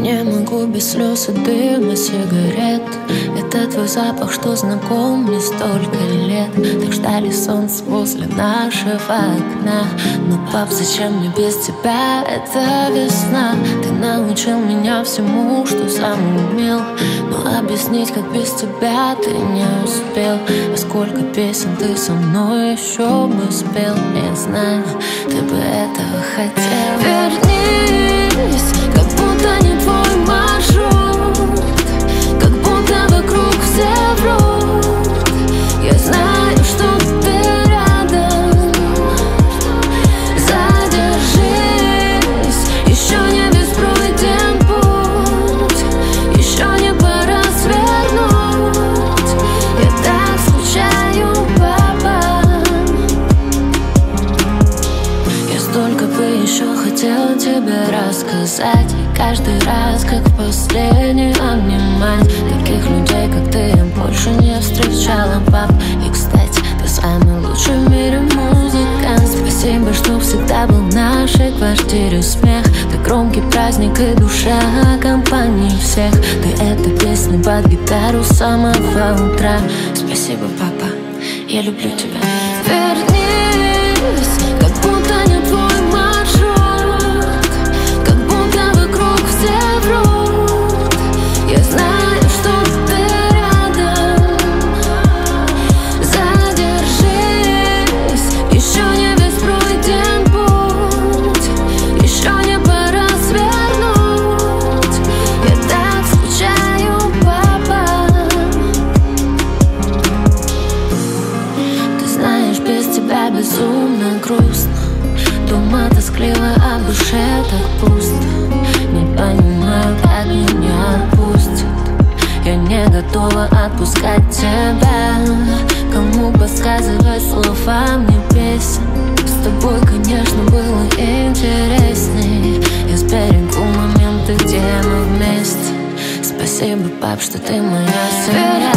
Не могу без слез и дыма сигарет. Это твой запах, что знаком мне столько лет. Так ждали солнце возле нашего окна. Но, пап, зачем мне без тебя эта весна? Ты научил меня всему, что сам умел. Но объяснить, как без тебя, ты не успел. А сколько песен ты со мной еще бы спел. Я знаю, ты бы этого хотел. Вернись, как будто не твой маршрут, как будто вокруг все врут. Я знаю, что ты рядом. Задержись, еще не весь пройден путь, еще не пора свернуть. Я так скучаю, папа. Я столько бы еще хотела тебе рассказать. И каждый раз, как в последний, обнимать. Таких людей, как ты, я больше не встречала, пап. И, кстати, ты самый лучший в мире музыкант. Спасибо, что всегда был в нашей квартире смех. Ты громкий праздник и душа компании всех. Ты эта песня под гитару с самого утра. Спасибо, папа, я люблю тебя. Вернись, как будто не твой маршрут, как будто вокруг все врут. Я знаю, что ты рядом. Задержись, еще не весь пройден путь, еще не пора свернуть. Я так скучаю, папа. Ты знаешь, без тебя безумно грустно. Дома тоскливо, а в душе так пусто. Не понимаю, как меня отпустят. Я не готова отпускать тебя. Кому подсказывать слова мне песен? С тобой, конечно, было интересней. Я сберегу моменты, где мы вместе. Спасибо, пап, что ты моя семья.